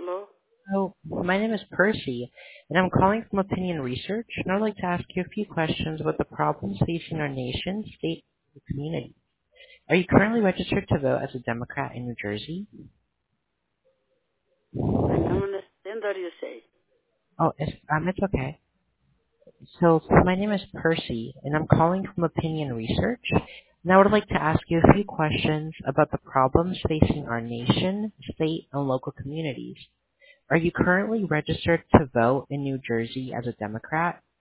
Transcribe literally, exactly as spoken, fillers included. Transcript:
Hello? So, my name is Percy, and I'm calling from Opinion Research, and I'd like to ask you a few questions about the problems facing our nation, state, and community. Are you currently registered to vote as a Democrat in New Jersey? I don't understand what you say. Oh, it's, um, it's okay. So, my name is Percy, and I'm calling from Opinion Research, and I would like to ask you a few questions about the problems facing our nation, state, and local communities. Are you currently registered to vote in New Jersey as a Democrat?